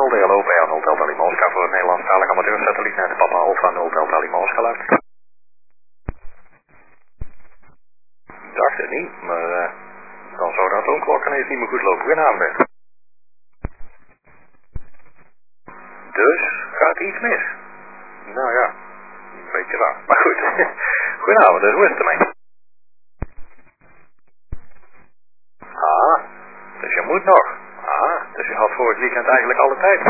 Delta, hallo, PA 0 Delta Lima Oscar voor het Nederlandstalig amateursatelliet naar de Papa Alpha 0 Delta Lima Oscar luistert. Dacht het niet, maar dan zou de atoomklok ineens niet meer goed lopen. Goedenavond, Bert. Dus gaat iets mis. Nou ja, een beetje raar. Maar goed. Goedenavond, dus hoe is het ermee? Ah, dus je moet nog. Ah, dus je had voor het weekend eigenlijk alle tijd.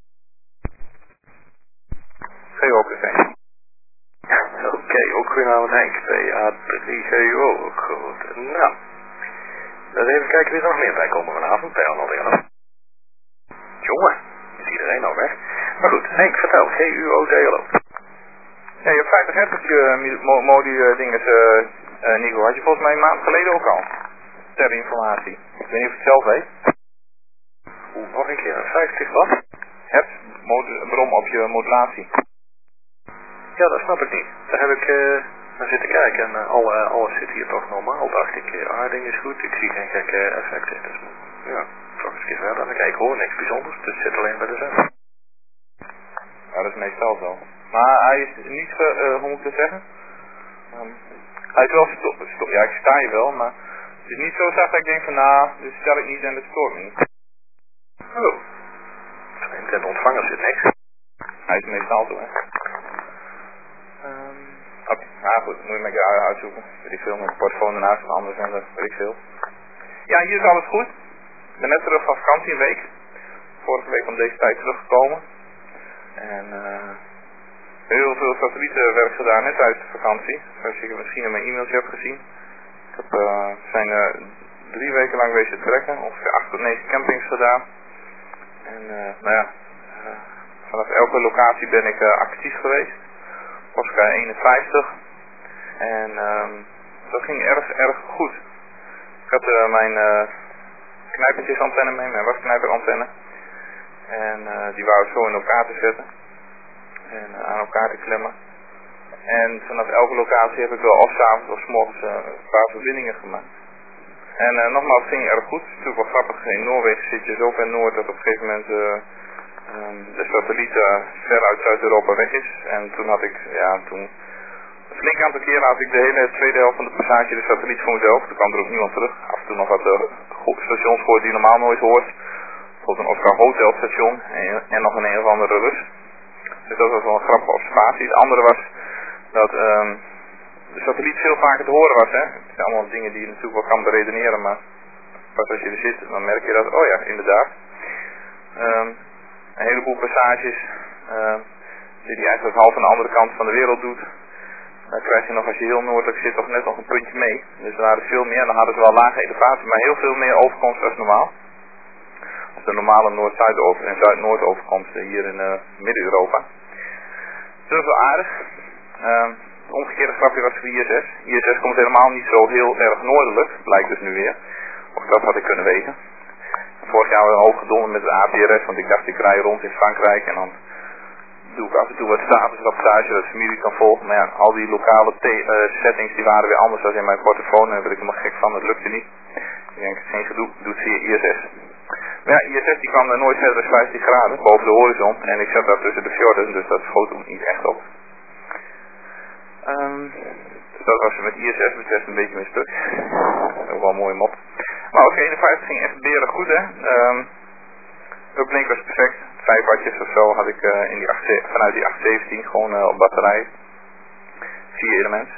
GO-café. Oké, ook goedenavond Henk. PA3GO, ook goed. Nou, dan even kijken wie er nog meer bij komen vanavond. PA0. Jongen, is iedereen al weg? Maar goed, Henk, vertel. GUO-DLO. Ja, je hebt 50 hertz modi dinges, Nico, had je volgens mij een maand geleden ook al. Ter informatie. Ik weet niet of je het zelf weet. Nog een keer, 50 wat? Hertz brom op je modulatie. Ja, dat snap ik niet. Daar heb ik naar zitten kijken en alles zit hier toch normaal, dacht ik. Aarding is goed, ik zie geen gekke effecten. Dus ja, toch eens een keer verder. Ik hoor niks bijzonders, dus het zit alleen bij de zender. Ja, dat is meestal zo. Maar hij is niet, hoe moet ik het zeggen? Hij is wel ja, ik sta je wel, maar het is niet zo zacht dat ik denk van, nou, dit stel ik niet en dat stoort me niet. Oh. In de ontvanger zit niks. Hij is meestal zo, hè. Oké, nou goed, moet je met je uitzoeken. Weet ik veel, met de portofoon ernaast van andere zender, weet ik veel. Ja, hier is alles goed. Ik ben net terug van vakantie een week. Vorige week om deze tijd teruggekomen. En heel veel satellietenwerk gedaan net uit de vakantie. Zoals je misschien in mijn e-mailtje hebt gezien. We zijn 3 weken lang bezig trekken. Ongeveer 8 tot 9 campings gedaan. En nou ja, vanaf elke locatie ben ik actief geweest. Oscar 51. En dat ging erg goed. Ik had mijn knijpertjesantenne mee, mijn wasknijperantenne. En die wou ik zo in elkaar te zetten. En aan elkaar te klemmen. En vanaf elke locatie heb ik wel of 's avonds of 's morgens een paar verbindingen gemaakt. En nogmaals, het ging erg goed. Het is natuurlijk wel grappig. In Noorwegen zit je zo ver noord dat op een gegeven moment de satelliet ver uit Zuid-Europa weg is. En toen had ik, ja, een flink aantal keren had ik de hele tweede helft van de passage de satelliet voor mezelf. Toen kwam er ook niemand terug. Af en toe nog wat stations gehoord die je normaal nooit hoort. Bijvoorbeeld een Oscar Hotel station en nog een of andere Rus. Dus dat was wel een grappige observatie. Het andere was dat de satelliet veel vaker te horen was. Hè? Het zijn allemaal dingen die je natuurlijk wel kan beredeneren, maar pas als je er zit, dan merk je dat, oh ja, inderdaad. Een heleboel passages die eigenlijk half aan de andere kant van de wereld doet. Dan krijg je nog, als je heel noordelijk zit, toch net nog een puntje mee. Dus er waren veel meer, dan hadden ze wel lage elevatie, maar heel veel meer overkomst als normaal. Of de normale Noord-Zuid en Zuid-Noord overkomsten hier in Midden-Europa. Dat is wel aardig. Het omgekeerde grapje was voor ISS. ISS komt helemaal niet zo heel erg noordelijk, blijkt dus nu weer. Of dat had ik kunnen weten. Vorig jaar hebben we hoog gedonderd met de APRS, want ik dacht ik rij rond in Frankrijk en dan doe ik af en toe wat statusrapportage dat de familie kan volgen. Maar ja, al die lokale settings die waren weer anders dan in mijn portofoon. Daar werd ik helemaal gek van, dat lukte niet. Ik denk, geen gedoe, doe het via ISS. Maar ja, ISS die kwam nooit verder dan 15 graden boven de horizon en ik zat daar tussen de fjorden, dus dat schoot ook niet echt op. Dus dat was met ISS betreft een beetje mijn stuk. Ook wel een mooie mop. Maar oké, 51 ging echt berig goed, hè. Uplink was perfect. 5 wattjes of zo had ik vanuit die 817 gewoon op batterij. 4 elements.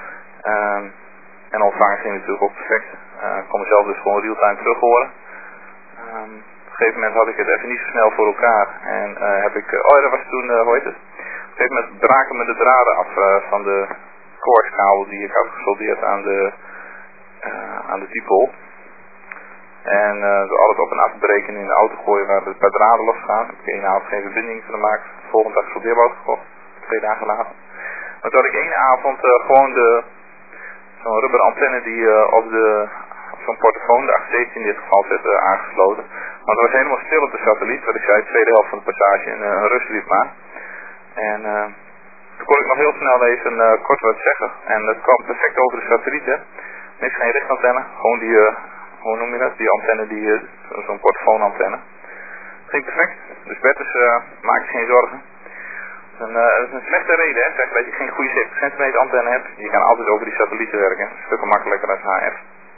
En ontvangen ging natuurlijk ook perfect. Ik kon mezelf dus gewoon real-time terug horen. Op een gegeven moment had ik het even niet zo snel voor elkaar. En heb ik, dat was toen, hoe heet het? Op een gegeven moment braken me de draden af van de coaxkabel die ik had gesoldeerd aan de dipol. En door alles op en af te breken in de auto gooien waar een paar draden losgaan. Heb ik één avond geen verbinding van gemaakt. De volgende dag soldeerbout gekocht. 2 dagen later. Maar toen had ik één avond gewoon zo'n rubber antenne die op zo'n portofoon, de 817 in dit geval, zit aangesloten. Want het was helemaal stil op de satelliet. Wat ik zei, de tweede helft van de passage in een rust liep maar. En toen kon ik nog heel snel even kort wat zeggen. En dat kwam perfect over de satellieten. Niks, geen richtantenne. Gewoon die, hoe noem je dat? Die antenne, zo'n portofoonantenne. Geen perfect. Dus Bertus maakt geen zorgen. Dat is een slechte reden, hè. Zeg dat je geen goede 70 centimeter antenne hebt. Je kan altijd over die satellieten werken. Een stuk makkelijker dan HF.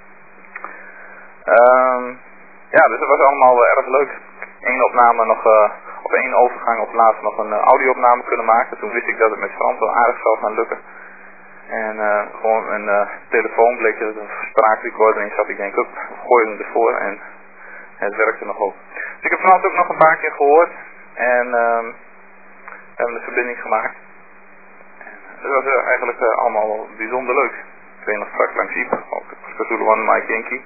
Ja, dus dat was allemaal erg leuk. Eén opname nog, op één overgang op laatst nog een audio-opname kunnen maken. Toen wist ik dat het met Frans wel aardig zou gaan lukken. En gewoon een telefoon bleek dat het een spraakrecorder in zat. Ik denk, gooi hem ervoor en het werkte nog ook. Dus ik heb Frans ook nog een paar keer gehoord. En we hebben de verbinding gemaakt. En het was eigenlijk allemaal bijzonder leuk. Ik weet nog straks langs Iep, ook Cthulhu One, Mike Yankee.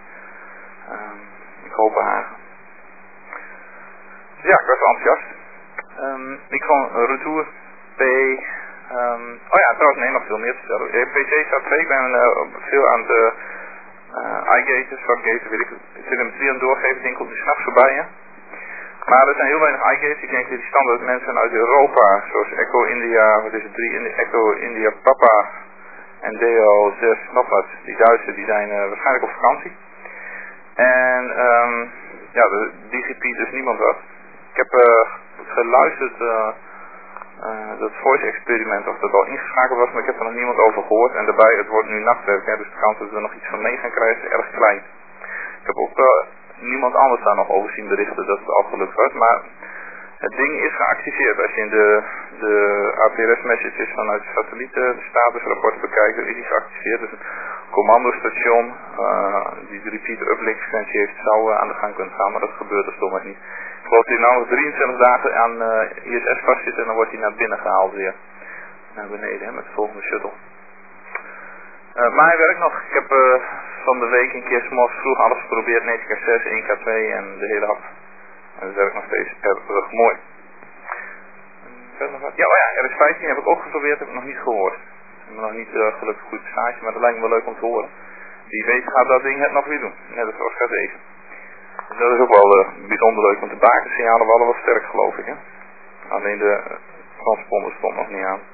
In Kopenhagen. Dus ja, ik was enthousiast. Microfoon retour P. Oh ja, trouwens nee, nog veel meer te vertellen. PC staat 2, ik ben veel aan de iGaten, Stargaten, weet ik, telemetrie aan het doorgeven, denk ik, komt die s'nachts voorbij, hè. Maar er zijn heel weinig iGates, ik denk dat die standaard mensen uit Europa, zoals Echo India, wat is het, 3 Echo India Papa en Deo 6, nog wat, die Duitsers, die zijn waarschijnlijk op vakantie. En ja, de DCP dus niemand wat. Ik heb geluisterd dat voice experiment of dat al ingeschakeld was, maar ik heb er nog niemand over gehoord. En daarbij, het wordt nu nachtwerk, hè, dus de kans dat we er nog iets van mee gaan krijgen is erg klein. Ik heb ook niemand anders daar nog over zien berichten dat het al gelukt was, maar het ding is geactiveerd. Als je in de APRS messages vanuit de satellieten de statusrapporten bekijkt, dan is die geactiveerd. Dus het commandostation die de repeat uplink frequentie heeft, zou aan de gang kunnen gaan, maar dat gebeurt dus toch nog niet. Ik geloof dat hij nou nog 23 dagen aan ISS vast zit en dan wordt hij naar binnen gehaald weer. Naar beneden, hè, met de volgende shuttle. Maar hij werkt nog. Ik heb van de week een keer 's morgens vroeg alles geprobeerd, 9K6, 1K2 en de hele hap. En dat werkt nog steeds erg mooi. Nog wat? Ja, oh ja, RS-15 heb ik ook geprobeerd, heb ik nog niet gehoord. Ik heb nog niet gelukkig goed stage, maar dat lijkt me wel leuk om te horen. Wie weet gaat dat ding het nog weer doen, net als Oscar 7. Dat is ook wel bijzonder leuk, want de bakensignalen waren wel sterk, geloof ik, hè. Alleen de transponder stond nog niet aan.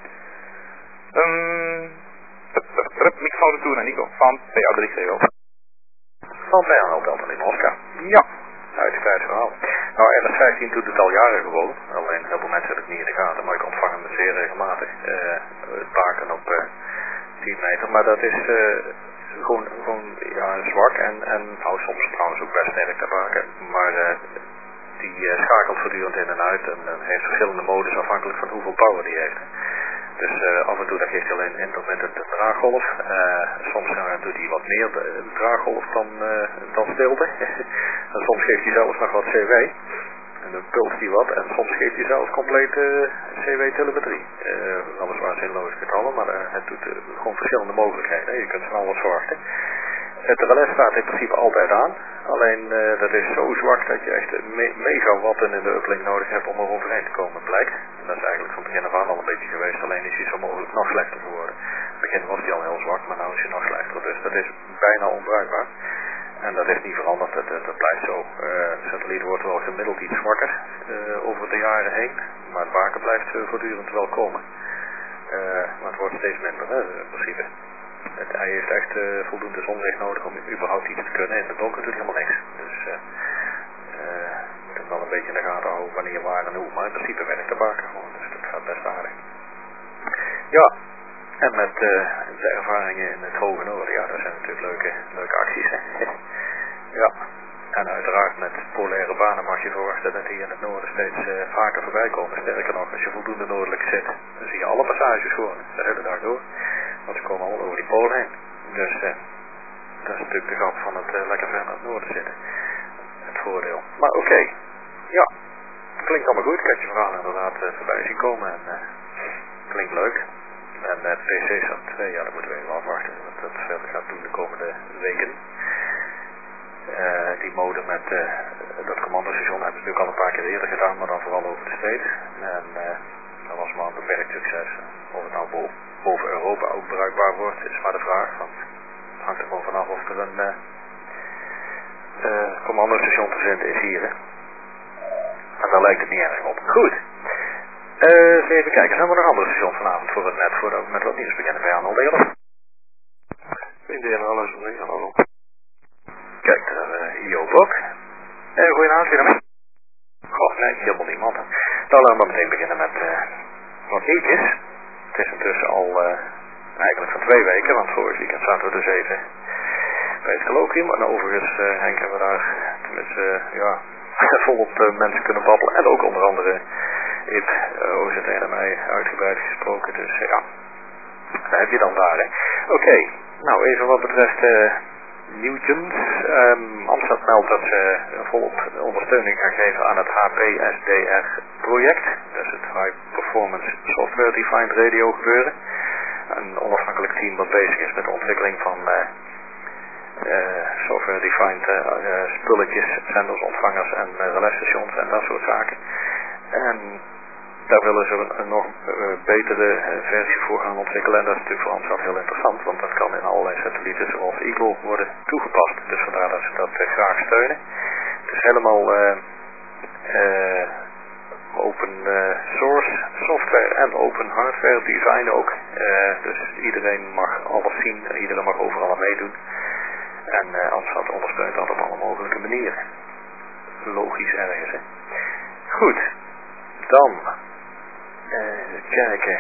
Microfoon retour naar Nico van PA3GO. Van PA Delta in Oscar. Ja. Uitgebreid verhaal. Nou, RS-15 doet het al jaren gewoon. Alleen heel veel mensen hebben het niet in de gaten, maar ik ontvang hem zeer regelmatig. Het baken op 10 meter, maar dat is gewoon ja, zwak en nou, soms trouwens ook best sterk te baken. Maar die schakelt voortdurend in en uit en heeft verschillende modus afhankelijk van hoeveel power die heeft. Dus af en toe dan geeft hij alleen intermittent de draaggolf. Soms doet hij wat meer draaggolf dan stilte. En soms geeft hij zelfs nog wat CW. En dan pulst hij wat. En soms geeft hij zelfs complete CW-telemetrie. Weliswaar zinloze getallen, maar het doet gewoon verschillende mogelijkheden. Je kunt van alles verwachten. Het relais staat in principe altijd aan. Alleen dat is zo zwak dat je echt megawatten in de uplink nodig hebt om er overheen te komen, blijkt. En dat is eigenlijk van begin af aan al een beetje geweest, alleen is hij zo mogelijk nog slechter geworden. In het begin was hij al heel zwak, maar nu is hij nog slechter. Dus dat is bijna onbruikbaar. En dat is niet veranderd, dat blijft zo. De satelliet wordt wel gemiddeld iets zwakker over de jaren heen, maar het baken blijft voortdurend wel komen. Maar het wordt steeds minder, in principe. Hij heeft echt voldoende zonlicht nodig om überhaupt iets te kunnen. In het donker doet hij helemaal niks. Dus je moet hem wel een beetje in de gaten houden wanneer, waar en hoe. Maar in principe werkt de baken gewoon. Dus dat gaat best aardig. Ja, en met de ervaringen in het hoge noorden, ja, dat zijn natuurlijk leuke acties. Hè? Ja, en uiteraard met polaire banen mag je verwachten dat die in het noorden steeds vaker voorbij komen. Sterker nog, als je voldoende noordelijk zit, dan zie je alle passages gewoon de hele dag door. Want ze komen allemaal over die polen heen. Dus dat is natuurlijk de grap van het lekker ver naar het noorden zitten. Het voordeel. Maar oké. Ja, klinkt allemaal goed. Ik heb je verhaal inderdaad voorbij zien komen. En klinkt leuk. En PC staat 2, ja, dat moeten we even afwachten. Wat dat verder gaat doen de komende weken. Die mode met dat commandostation hebben we natuurlijk al een paar keer eerder gedaan, maar dan vooral over de steeds. En dat was maar een beperkt succes. Of het nou boven Europa ook bruikbaar wordt, is maar de vraag. Want het hangt er gewoon vanaf of er een commandostation te vinden is hier. Hè. En daar lijkt het niet erg op. Goed. Even kijken, zijn we nog andere stations vanavond voor het net, voordat we met wat nieuws beginnen bij Arnold Delen? Vrienden, alles mee, hallo. Kijk, daar Joop ook. Goedenavond, Willem. Nee, helemaal niemand. Nou, laten we meteen beginnen met wat nieuwtjes. Het is intussen al eigenlijk van 2 weken, want vorig weekend zaten we dus even bij het colloquium. En overigens, Henk, hebben we daar tenminste, volop mensen kunnen babbelen. En ook onder andere Ip, OZT en mij uitgebreid gesproken. Dus daar heb je dan daar. Oké, nou even wat betreft nieuwtjes. Amstad meldt dat ze volop ondersteuning gaan geven aan het HPSDR-project. Dat is het High Performance Software Defined Radio gebeuren. Een onafhankelijk team dat bezig is met de ontwikkeling van software defined spulletjes, zenders, ontvangers en relaisstations en dat soort zaken. En daar willen ze een nog betere versie voor gaan ontwikkelen. En dat is natuurlijk voor ons heel interessant, want dat kan in allerlei satellieten zoals Eagle worden toegepast. Dus vandaar dat ze dat graag steunen. Het is helemaal open source software en open hardware design ook. Dus iedereen mag alles zien en iedereen mag overal aan meedoen. En Amstad ondersteunt dat op alle mogelijke manieren. Logisch ergens, hè. Goed, dan kijken.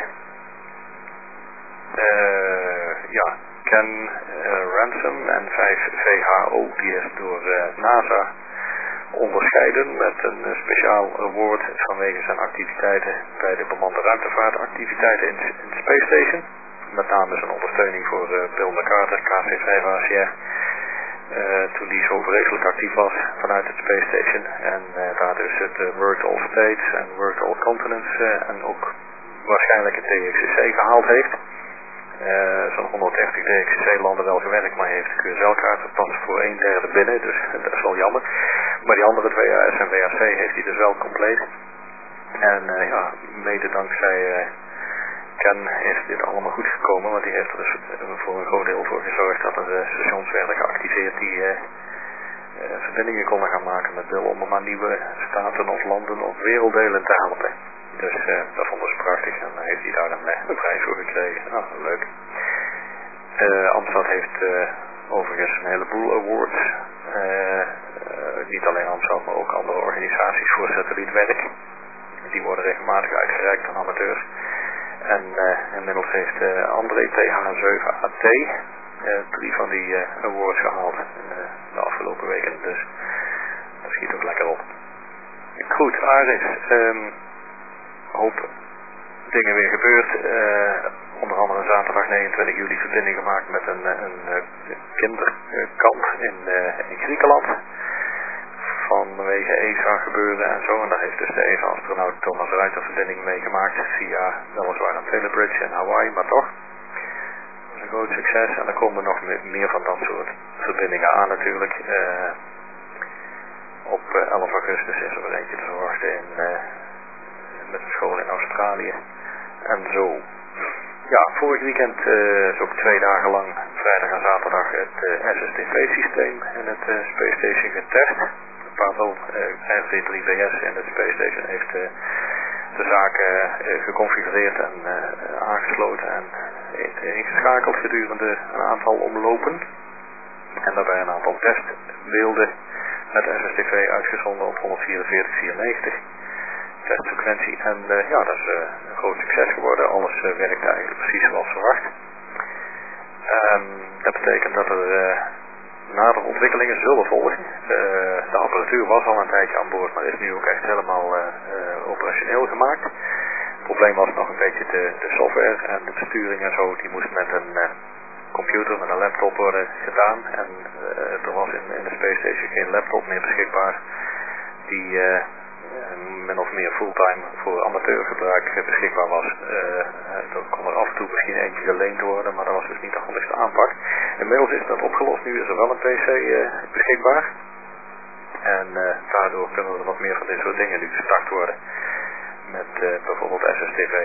Ken Ransom en 5VHO, die is door NASA onderscheiden met een speciaal award vanwege zijn activiteiten bij de bemande ruimtevaartactiviteiten in Space Station. Met name zijn ondersteuning voor Bill McCarter, KC-5ACR, toen die zo vreselijk actief was vanuit het Space Station. En daar dus het World All States en World All Continents en ook waarschijnlijk het DXCC gehaald heeft. Zo'n 130 DXCC-landen wel gewerkt, maar hij heeft de QSL-kaarten pas voor 1/3 binnen, dus dat is wel jammer. Maar die andere 2 AS en WAC heeft hij dus wel compleet. En mede dankzij Ken is dit allemaal goed gekomen, want die heeft er dus voor een groot deel voor gezorgd dat er stations werden geactiveerd die verbindingen konden gaan maken met Bill om hem aan nieuwe staten of landen of werelddelen te helpen. Dus dat vonden ze prachtig en dan heeft hij daar een prijs voor gekregen. Nou, leuk. Amstad heeft overigens een heleboel awards. Niet alleen Amstad, maar ook andere organisaties voor satellietwerk. Die worden regelmatig uitgereikt aan amateurs. En inmiddels heeft André TH7AT 3 van die awards gehaald de afgelopen weken. Dus dat schiet ook lekker op. Goed, Aris. Hoop dingen weer gebeurd. Onder andere zaterdag 29 juli verbinding gemaakt met een kinderkamp in Griekenland. Vanwege ESA gebeuren en zo. En daar heeft dus de ESA-astronaut Thomas Ruiter verbinding meegemaakt via weliswaar een telebridge in Hawaii, maar toch. Dat is een groot succes. En er komen nog meer van dat soort verbindingen aan natuurlijk. Op 11 augustus is er weer eentje te verwachten met een school in Australië. En zo. Ja, vorig weekend is ook 2 dagen lang, vrijdag en zaterdag, het SSTV-systeem in het Space Station getest. Pavel RC3BS in het Space Station heeft de zaken geconfigureerd en aangesloten en ingeschakeld gedurende een aantal omlopen. En daarbij een aantal testbeelden met SSTV uitgezonden op 144/94. Testfrequentie en dat is een groot succes geworden. Alles werkt eigenlijk precies zoals verwacht. Dat betekent dat er nadere ontwikkelingen zullen volgen. De apparatuur was al een tijdje aan boord, maar is nu ook echt helemaal operationeel gemaakt. Het probleem was nog een beetje de software en de besturing en zo. Die moest met een computer, met een laptop worden gedaan. En er was in de Space Station geen laptop meer beschikbaar die min of meer fulltime voor amateurgebruik beschikbaar was. Er kon er af en toe misschien eentje geleend worden, maar dat was dus niet de handigste aanpak. Inmiddels is dat opgelost, nu is er wel een PC beschikbaar. En daardoor kunnen er nog meer van dit soort dingen nu gestart worden. Met bijvoorbeeld SSTV.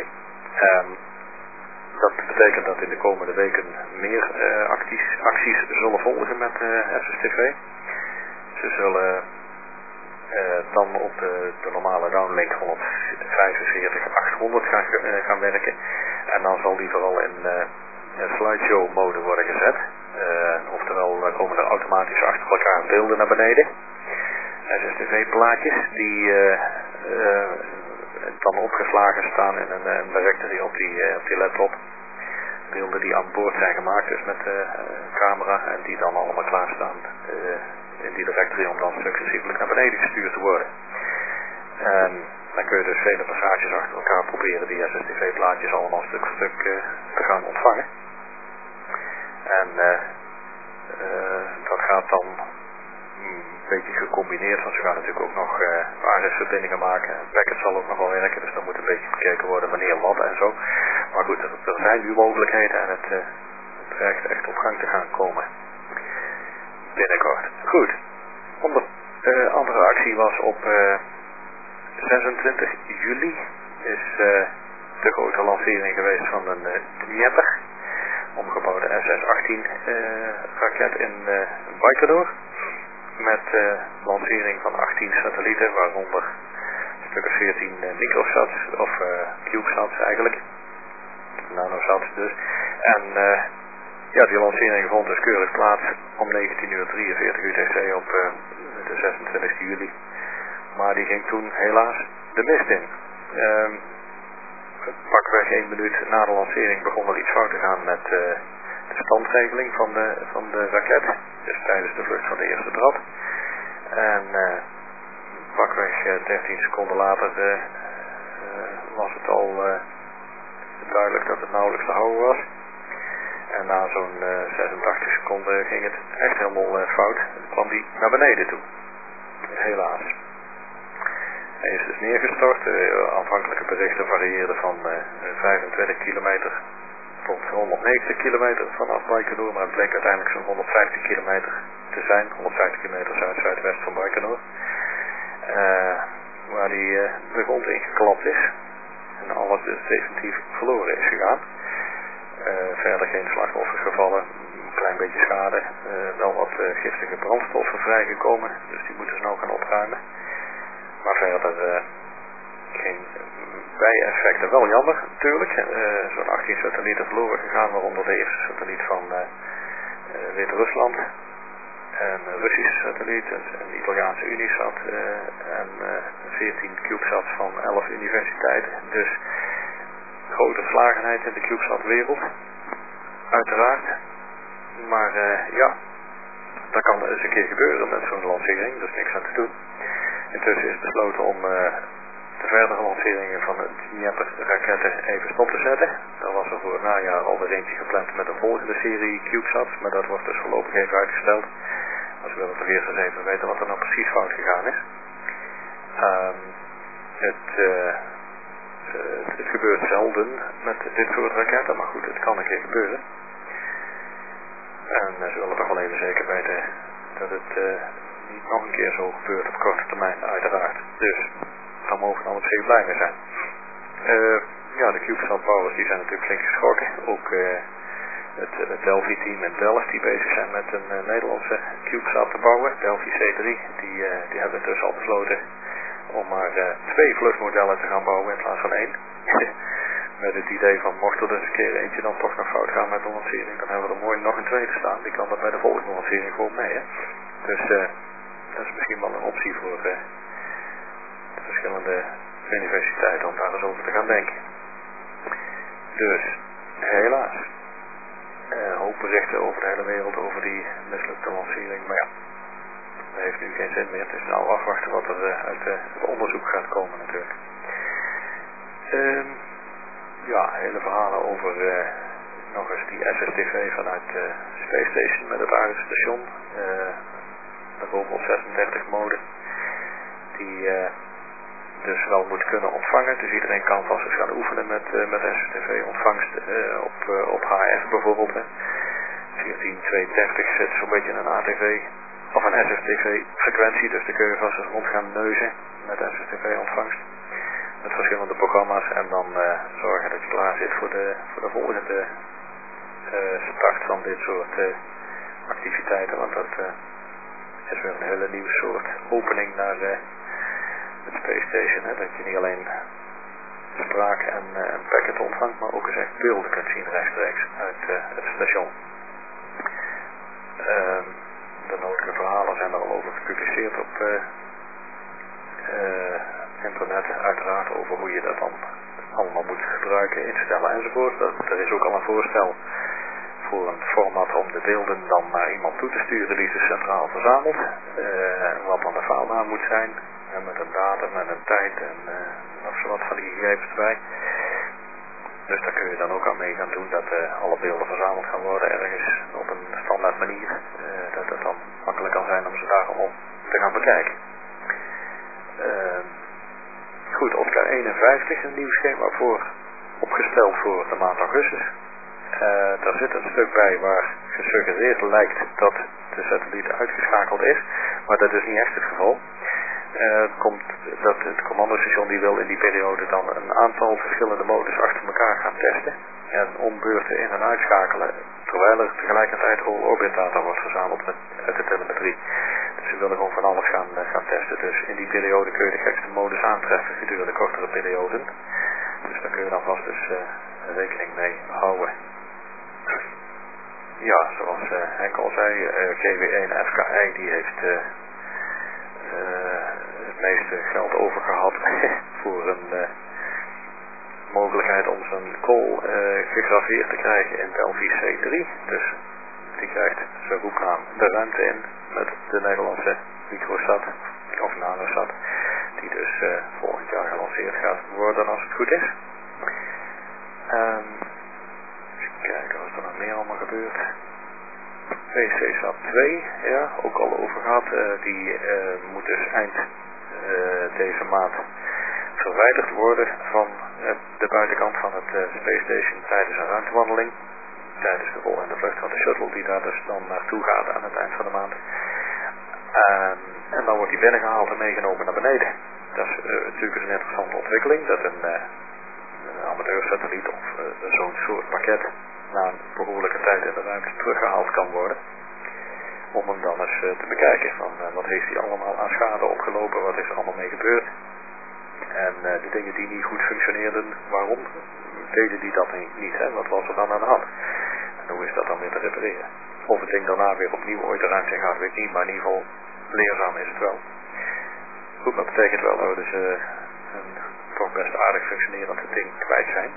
Dat betekent dat in de komende weken meer acties zullen volgen met SSTV. Ze zullen dan op de normale downlink 145/800 gaan werken. En dan zal die vooral in slideshow mode worden gezet. Oftewel, dan komen er automatisch achter elkaar beelden naar beneden. SSTV plaatjes die dan opgeslagen staan in een directory op die laptop. Beelden die aan boord zijn gemaakt, dus met camera en die dan allemaal klaarstaan in die directory om dan successievelijk naar beneden gestuurd te worden. En dan kun je dus vele passages achter elkaar proberen die SSTV-plaatjes allemaal stuk voor stuk te gaan ontvangen. En dat gaat dan een beetje gecombineerd, want ze gaan natuurlijk ook nog ARS-verbindingen maken. Een packet zal ook nog wel werken, dus dan moet een beetje bekeken worden wanneer wat en zo. Maar goed, er zijn nu mogelijkheden en het dreigt echt op gang te gaan komen. Binnenkort. Goed. Andere actie was op 26 juli is de grote lancering geweest van een Dnieper, omgebouwde SS-18 raket in Baikonur. Met lancering van 18 satellieten, waaronder een stuk of 14 microsats, of CubeSats eigenlijk. Nanosats dus. En ja, die lancering vond dus keurig plaats om 19:43 UTC op de 26 juli. Maar die ging toen helaas de mist in. Pakweg 1 minuut na de lancering begon er iets fout te gaan met de standregeling van de raket. Dus tijdens de vlucht van de eerste trap. En pakweg 13 seconden later was het al duidelijk dat het nauwelijks te houden was. En na zo'n 86 seconden ging het echt helemaal fout. En kwam die naar beneden toe. Helaas. Hij is dus neergestort. Aanvankelijke berichten varieerden van 25 kilometer tot 190 kilometer vanaf Baikonur, maar het bleek uiteindelijk zo'n 150 kilometer te zijn. 150 kilometer zuid-zuidwest van Baikonur. Waar die de grond ingeklapt is. En alles dus definitief verloren is gegaan. Verder geen slachtoffers gevallen. Een klein beetje schade. Wel wat giftige brandstoffen vrijgekomen. Dus die moeten ze nou gaan opruimen. Maar verder geen bijeffecten. Wel jammer natuurlijk. Zo'n 18 satellieten verloren gegaan, waaronder de eerste satelliet van Wit-Rusland. Een Russische satelliet, een Italiaanse Unisat en 14 CubeSats van 11 universiteiten. Dus grote verslagenheid in de CubeSat-wereld. Uiteraard. Maar ja, dat kan eens een keer gebeuren met zo'n lancering, dus niks aan te doen. Intussen is besloten om de verdere lanceringen van de Dnieper-raketten even stop te zetten. Daar was er voor het najaar al weer eentje gepland met een volgende serie CubeSats, maar dat wordt dus voorlopig even uitgesteld. Als we willen toch eerst eens even weten wat er nou precies fout gegaan is. Het gebeurt zelden met dit soort raketten, maar goed, het kan een keer gebeuren. En ze willen toch wel even zeker weten dat het niet nog een keer zo gebeurt op korte termijn, uiteraard. Dus daar mogen we dan op zich blij mee zijn. Ja, de CubeSat-bouwers die zijn natuurlijk flink geschrokken. Ook het Delphi-team in Delft die bezig zijn met een Nederlandse CubeSat te bouwen, Delphi C3, die hebben dus al besloten om maar 2 vluchtmodellen te gaan bouwen in plaats van 1. Met het idee van mocht er dus een keer eentje dan toch nog fout gaan met de lancering, dan hebben we er mooi nog een tweede staan. Die kan dat bij de volgende lancering gewoon mee. Hè? Dus dat is misschien wel een optie voor de verschillende universiteiten om daar eens over te gaan denken. Dus, helaas. Hoop berichten over de hele wereld over die mislukte lancering. Maar ja, dat heeft nu geen zin meer. Het is nou afwachten wat er uit het onderzoek gaat komen natuurlijk. Ja, hele verhalen over nog eens die SSTV vanuit Space Station met het aardestation. De Global 36 mode. Die dus wel moet kunnen ontvangen. Dus iedereen kan vast eens gaan oefenen met SSTV ontvangst op HF bijvoorbeeld. 14230 zit zo'n beetje een ATV of een SSTV frequentie. Dus daar kun je vast eens rond gaan neuzen met SSTV ontvangst. Met verschillende programma's en dan zorgen dat je klaar zit voor de volgende start van dit soort activiteiten. Want dat is weer een hele nieuwe soort opening naar het Space Station. Hè? Dat je niet alleen spraak en packet ontvangt, maar ook eens echt beelden kunt zien rechtstreeks uit het station. De nodige verhalen zijn er al over gepubliceerd op internet uiteraard over hoe je dat dan allemaal moet gebruiken, instellen enzovoort. Er is ook al een voorstel voor een format om de beelden dan naar iemand toe te sturen die ze centraal verzamelt. Wat dan de filenaam moet zijn. Met een datum en een tijd en nog zo wat van die gegevens erbij. Dus daar kun je dan ook aan mee gaan doen dat alle beelden verzameld gaan worden ergens op een standaard manier. Dat het dan makkelijk kan zijn om ze daar allemaal te gaan bekijken. Goed, Oscar 51, een nieuw schema voor opgesteld voor de maand augustus. Daar zit een stuk bij waar gesuggereerd lijkt dat de satelliet uitgeschakeld is, maar dat is niet echt het geval. Komt dat het commandostation die wil in die periode dan een aantal verschillende modus achter elkaar gaan testen en om beurten in- en uitschakelen, terwijl er tegelijkertijd all orbit data wordt verzameld uit de telemetrie. Dus we willen gewoon van alles gaan testen. Dus in die periode kun je de gekste modus aantreffen gedurende kortere perioden. Dus daar kun je dan vast dus rekening mee houden. Ja, zoals Henk al zei, GW1 FKI die heeft het meeste geld overgehad voor een mogelijkheid om zijn call gegraveerd te krijgen in Delphi C3. Dus die krijgt zijn roepnaam de ruimte in met de Nederlandse microsat of nanosat, die dus volgend jaar gelanceerd gaat worden als het goed is. Even kijken wat er nog meer allemaal gebeurt. PCSat 2, ja, ook al over gehad, die moet dus eind deze maand verwijderd worden van de buitenkant van het Space Station tijdens een ruimtewandeling. Tijdens de rol en de vlucht van de shuttle die daar dus dan naartoe gaat aan het eind van de maand. En dan wordt die binnengehaald en meegenomen naar beneden. Dat is natuurlijk een interessante ontwikkeling, dat een amateursatelliet of zo'n soort pakket na een behoorlijke tijd in de ruimte teruggehaald kan worden. Om hem dan eens te bekijken van wat heeft hij allemaal aan schade opgelopen, wat is er allemaal mee gebeurd. En de dingen die niet goed functioneerden, waarom deden die dat niet, hè? Wat was er dan aan de hand? En hoe is dat dan weer te repareren? Of het ding daarna weer opnieuw ooit de ruimte in gaat, weet ik niet, maar in ieder geval leerzaam is het wel. Goed, dat betekent wel dat we dus een toch best aardig functionerend ding kwijt zijn.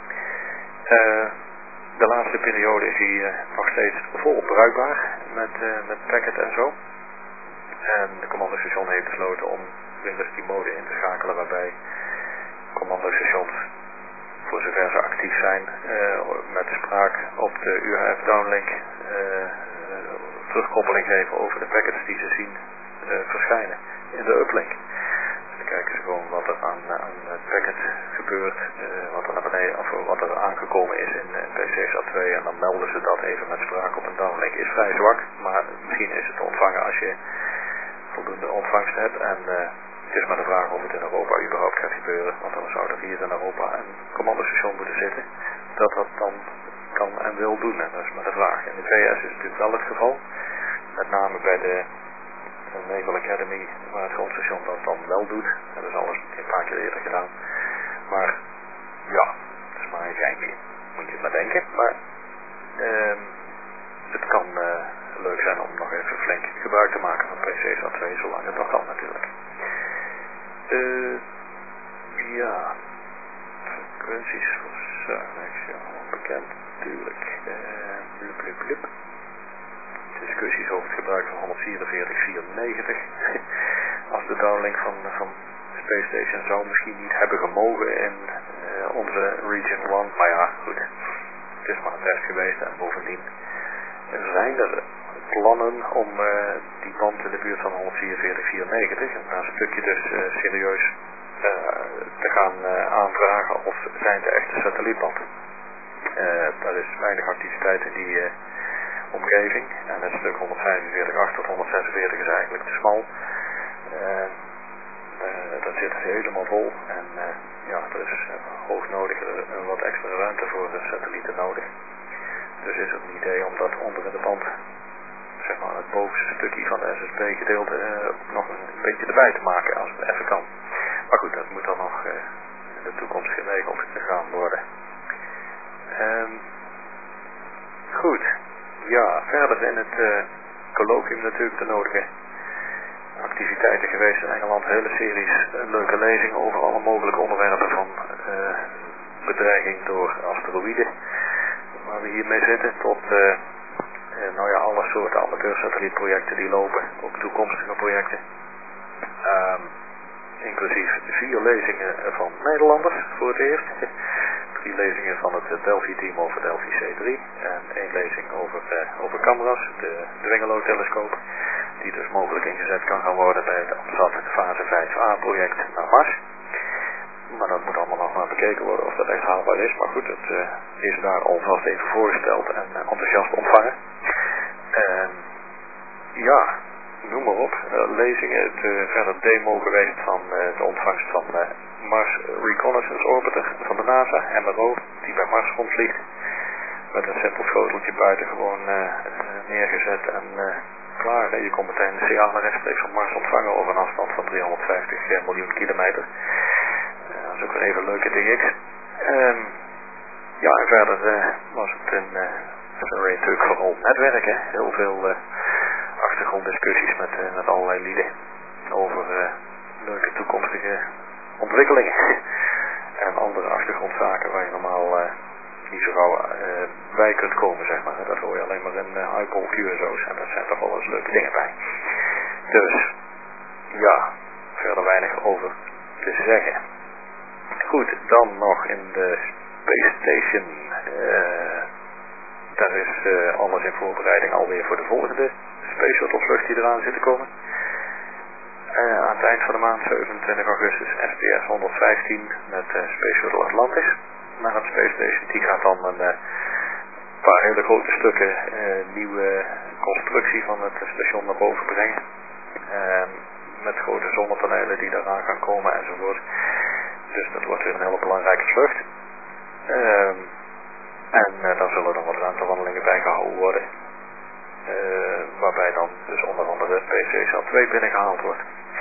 De laatste periode is hij nog steeds volop bruikbaar met packet en zo. En de commandostation heeft besloten om weer eens die mode in te schakelen waarbij commandostations, voor zover ze actief zijn, met spraak op de UHF downlink terugkoppeling geven over de packets die ze zien verschijnen in de uplink. Dan kijken ze gewoon wat er aan het packet gebeurt, wat er naar beneden, of wat er aangekomen is in PCSat 2 en dan melden ze dat even met spraak op een downlink. Is vrij zwak, maar misschien is het te ontvangen als je voldoende ontvangst hebt en het is maar de vraag of het in Europa überhaupt gaat gebeuren, want dan zou er hier in Europa een commandostation moeten zitten dat dan kan en wil doen en dat is maar de vraag. In de VS is het natuurlijk wel het geval, met name bij de Naval Academy, waar het grondstation dat dan wel doet. Dat is alles een paar keer eerder gedaan. Maar ja, dat is maar een geintje. Moet je het maar denken. Maar het kan leuk zijn om nog even flink gebruik te maken van PCSat 2, zolang het nog kan natuurlijk. Ja, frequenties voor Sunex, ja, bekend natuurlijk. Blub. Discussies over het gebruik van 144-94. Als de downlink van Space Station zou misschien niet hebben gemogen in onze Region 1. Maar ja, goed. Het is maar een test geweest en bovendien zijn er plannen om die band in de buurt van 144-94 een stukje dus serieus te gaan aanvragen of zijn de echte satellietband. Er is weinig activiteit in die omgeving en het stuk 145 tot 146 is eigenlijk te smal. Dat zit helemaal vol en ja, er is hoog nodig wat extra ruimte voor de satellieten nodig. Dus is het een idee om dat onder in de band, zeg maar het bovenste stukje van de SSB gedeelte nog een beetje erbij te maken als het even kan. Maar goed, dat moet dan nog in de toekomst geregeld gaan worden. Goed. Ja, verder in het colloquium natuurlijk de nodige activiteiten geweest in Engeland. Hele series leuke lezingen over alle mogelijke onderwerpen van bedreiging door asteroïden. Waar we hiermee zitten tot alle soorten amateursatellietprojecten die lopen. Ook toekomstige projecten. Inclusief 4 lezingen van Nederlanders voor het eerst. 3 lezingen van het Delphi-team over Delphi C3. En 1 lezing over Camras, de Dwingelo-telescoop. Die dus mogelijk ingezet kan gaan worden bij het AMSAT fase 5a project naar Mars. Maar dat moet allemaal nog maar bekeken worden of dat echt haalbaar is. Maar goed, het is daar alvast even voorgesteld en enthousiast ontvangen. Noem maar op. Lezingen, verder demo geweest van de ontvangst van Mars Reconnaissance Orbiter van de NASA, MRO, die bij Mars rondvliegt. Met een simpel schoteltje buiten gewoon neergezet en klaar. Je kon meteen de signalen rechtstreeks van Mars ontvangen over een afstand van 350 miljoen kilometer. Dat is ook weer even leuk in DX. En verder was het natuurlijk vooral netwerken. Heel veel achtergronddiscussies met allerlei lieden over leuke toekomstige ontwikkelingen. En andere achtergrondzaken waar je normaal niet zo gauw bij kunt komen, zeg maar. Dat hoor je alleen maar in Hypol QSO's en dat zijn toch wel eens leuke dingen bij. Dus, verder weinig over te zeggen. Goed, dan nog in de Space Station. Daar is alles in voorbereiding alweer voor de volgende Space Shuttle vlucht die eraan zit te komen. Aan het eind van de maand, 27 augustus, SPS 115 met Space Shuttle Atlantis naar het Space Station. Die gaat dan een paar hele grote stukken nieuwe constructie van het station naar boven brengen. Met grote zonnepanelen die daaraan gaan komen enzovoort. Dus dat wordt weer een hele belangrijke vlucht. Daar zullen dan wat ruimtewandelingen bij gehouden worden. Waarbij dan dus onder andere PCSat 2 binnengehaald wordt.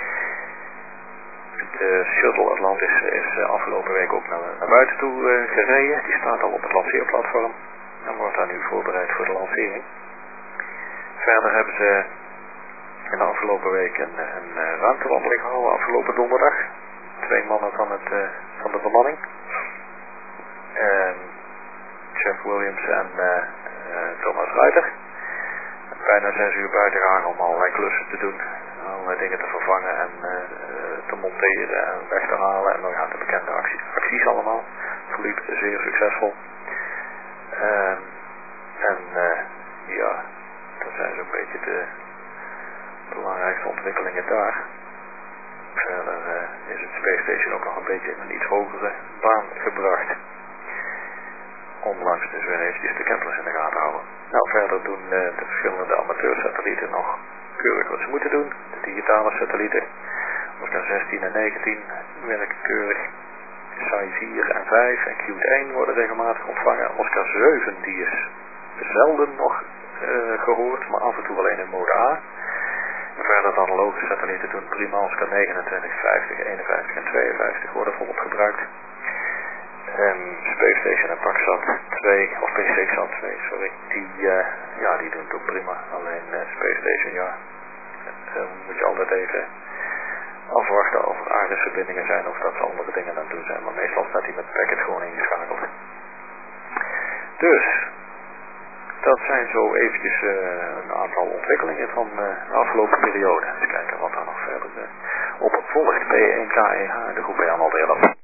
De Shuttle Atlantis is afgelopen week ook naar buiten toe gereden. Die staat al op het lanceerplatform. En wordt daar nu voorbereid voor de lancering. Verder hebben ze in de afgelopen week een ruimtewandeling gehouden afgelopen donderdag. 2 mannen van de bemanning. Jeff Williams en Thomas Ruiter. Bijna 6 uur buiten gehangen om allerlei klussen te doen. Allerlei dingen te vervangen en te monteren en weg te halen. En de bekende acties allemaal. Verliep zeer succesvol. Dat zijn zo'n beetje de belangrijkste ontwikkelingen daar. Verder is het Space Station ook nog een beetje in een iets hogere baan gebracht. Onlangs dus weer eventjes de Kepler in de gaten houden. Verder doen de verschillende amateursatellieten nog keurig wat ze moeten doen. De digitale satellieten, Oscar 16 en 19 werken keurig. SAI 4 en 5 en Q1 worden regelmatig ontvangen. Oscar 7 die is zelden nog gehoord, maar af en toe alleen in mode A. En verder dan analoge satellieten doen prima. Oscar 29, 50, 51 en 52 worden volop gebruikt. Space Station en PackSat 2, of PCSat 2, sorry, die doen het ook prima. Alleen Space Station, moet je altijd even afwachten of er aardesverbindingen zijn of dat ze andere dingen aan het doen zijn. Maar meestal staat hij met packet gewoon ingeschakeld. Dus, dat zijn zo eventjes een aantal ontwikkelingen van de afgelopen periode. Eens kijken wat daar nog verder op volgt. P1KEH, de groep bij allemaal weer op.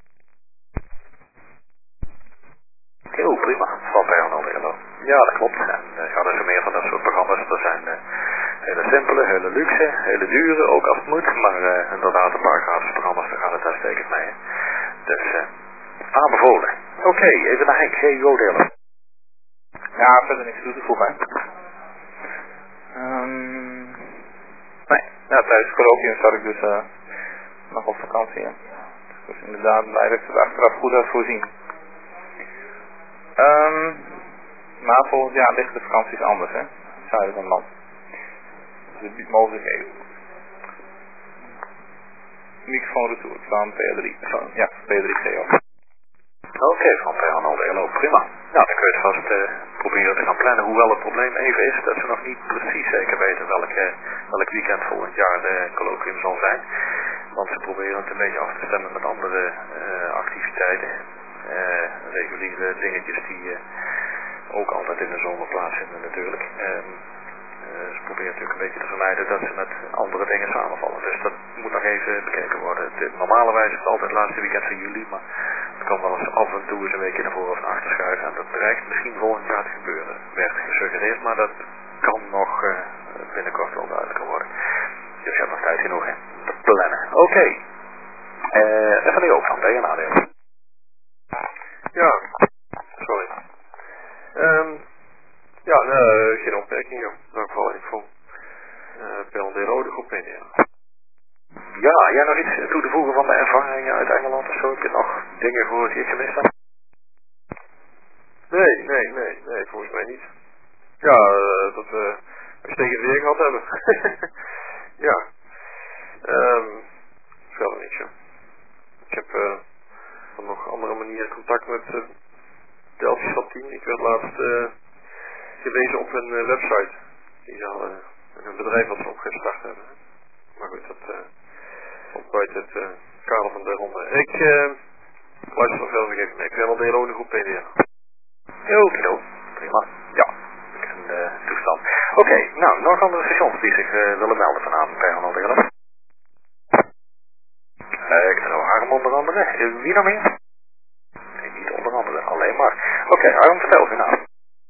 Heel prima, van bij alweer op. Ja, dat klopt. En er zijn meer van dat soort programma's. Dat zijn hele simpele, hele luxe, hele dure, ook als het moet. Maar inderdaad, een paar gratis programma's, daar gaat het uitstekend mee. Dus, aanbevolen. Oké, even naar Henk, GUO-delen. Ja, verder niks toe te voegen. Tijdens het colloquium zat ik dus nog op vakantie. Dus inderdaad blij dat ik het achteraf goed had voorzien. Maar volgend jaar ligt de vakanties anders, hè. Zuiden van land. Dus het biedt mogelijkheden. Microfoon retour van P3. Ja, P3CO. Oké, van P1 alweer, prima. Nou, dan kun je het vast proberen te gaan plannen, hoewel het probleem even is dat ze nog niet precies zeker weten welk weekend volgend jaar de colloquium zal zijn. Want ze proberen het een beetje af te stemmen met andere activiteiten. Reguliere dingetjes die ook altijd in de zomer plaatsvinden natuurlijk. Ze proberen natuurlijk een beetje te vermijden dat ze met andere dingen samenvallen. Dus dat moet nog even bekeken worden. Normalerwijs is het altijd het laatste weekend van juli, maar het kan wel eens af en toe eens een weekje naar voren of naar achter schuiven. En dat dreigt misschien volgend jaar te gebeuren. Werd gesuggereerd, maar dat kan nog binnenkort wel duidelijker worden. Dus je hebt nog tijd genoeg, hè? Te plannen. Oké. Even die ook van, ben je nadeel? Ja, sorry. Geen opmerking, joh. Dank voor alle info. Bel de rode groep in, ja. Ja, jij nog iets toe te voegen van de ervaringen uit Engeland of zo? Heb je nog dingen gehoord die je gemist hebt? Nee, volgens mij niet. Ja, dat we een stekend weer gehad hebben. Ja. Verder niks, ja. Ik heb op nog andere manieren contact met de Elfstad team. Ik werd laatst gewezen op een website. Die hadden een bedrijf wat ze opgestart hebben. Maar goed, dat valt buiten het kader van de ronde. Ik luister nog wel even. Ik ben al de rode groep PDR. Oké, prima. Ja, en de toestand. Oké, nou, nog andere stations die zich willen melden vanavond bij Arnold Delen. Ik ben Harm onder andere. Wie nog meer? Nee, niet onder andere, alleen maar. Oké, Harm, vertel u nou.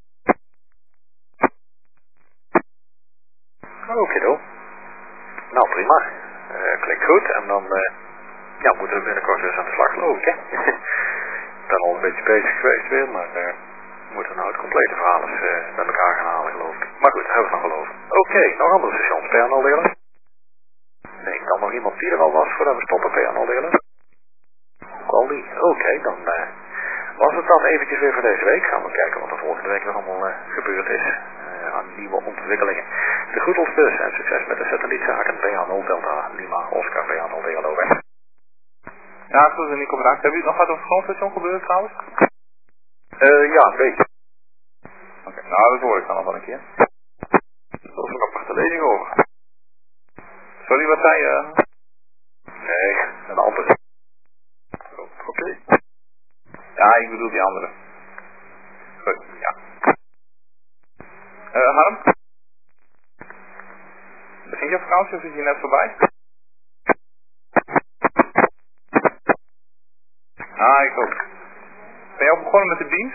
Oké, nou prima. Klinkt goed. En dan moeten we binnenkort dus aan de slag, geloof ik, hè? Ik ben al een beetje bezig geweest weer, maar we moeten nou het complete verhaal eens bij elkaar gaan halen, geloof ik. Maar goed, daar hebben we nog geloven. Oké, nog andere stations, per Arnold Delen? Nee, dan nog iemand die er al was voordat we stoppen, per Arnold Delen? Quality. Oké, dan was het dan eventjes weer voor deze week. Gaan we kijken wat er volgende week nog allemaal gebeurd is aan nieuwe ontwikkelingen. De groet ons dus en succes met de satellietzaken B0 Delta Lima Oscar B0 DLO. Ja, goed, Nico, bedankt. Hebben jullie nog wat op het grondstation gebeurd trouwens? Ja, een beetje. Oké, nou dat hoor ik dan nog wel een keer. Dat is een aparte lezing over. Sorry, wat zei je? Nee, een andere. Oké. Ja, ik bedoel die andere. Goed, ja. Harm? Begint je vakantie of is je net voorbij? Ah, ik ook. Ben je al begonnen met de dienst?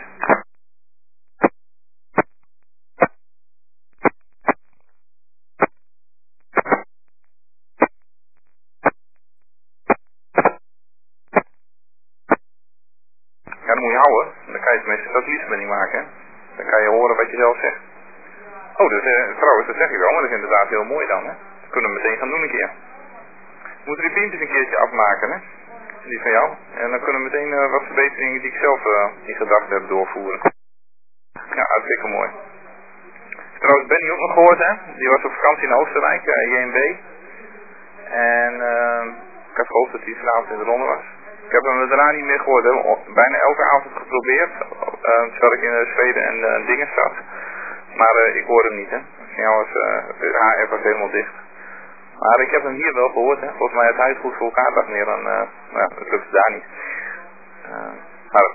Ja, dat moet je houden. Dan kan je tenminste satellietverbinding maken, hè. Dan kan je horen wat je zelf zegt. Oh, dus trouwens, dat zeg ik wel, maar dat is inderdaad heel mooi dan, hè. Dat kunnen we meteen gaan doen een keer. We moeten die pintjes een keertje afmaken, hè. Die van jou. En dan kunnen we meteen wat verbeteringen die ik zelf in gedachten heb doorvoeren. Ja, hartstikke mooi. Trouwens, Benny ook nog gehoord, hè. Die was op vakantie in Oostenrijk, JNB. En ik had gehoopt dat hij vanavond in de ronde was. Ik heb hem daarna niet meer gehoord. Hè. Bijna elke avond geprobeerd. Terwijl ik in Zweden en dingen zat. Maar ik hoorde hem niet, hè. Van jou was de HR was helemaal dicht. Maar ik heb hem hier wel gehoord, hè. Volgens mij had hij het goed voor elkaar dacht meer dan, het lukte daar niet. Maar...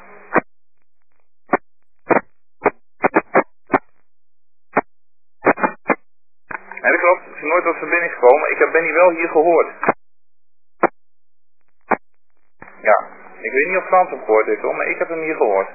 En dat klopt, het is nooit tot verbinding gekomen. Ik heb Benny wel hier gehoord. Ja, ik weet niet of Frans hem gehoord heeft hoor, maar ik heb hem hier gehoord.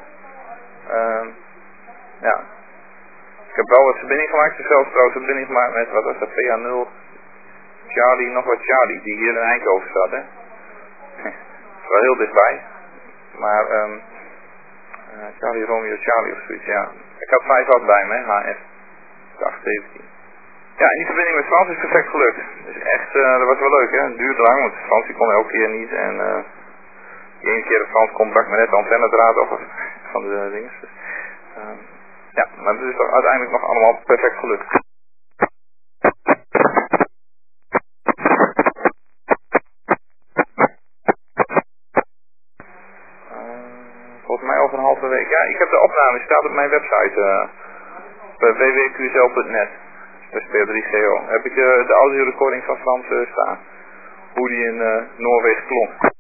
Ja. Ik heb wel wat verbinding gemaakt, zelfs trouwens verbinding gemaakt met, wat was dat, VA0, Charlie, nog wat Charlie, die hier in Eindhoven staat, hè. Dat is wel heel dichtbij. Maar, Charlie Romeo Charlie of zoiets, ja. Ik had 5 wat bij me, HF 817. Ja, en die verbinding met Frans is perfect gelukt. Dus echt, dat was wel leuk, hè. Het duurde lang, want Frans die kon elke keer niet. En de ene keer dat Frans kon, brak me net de antennedraad af van de dingen. Dus, ja, maar het is toch uiteindelijk nog allemaal perfect gelukt. volgens mij over een halve week. Ja, ik heb de opname, die staat op mijn website. www.qsl.net. SP3CO. Heb ik de audiorecording van Frans staan. Hoe die in Noorwegen klonk.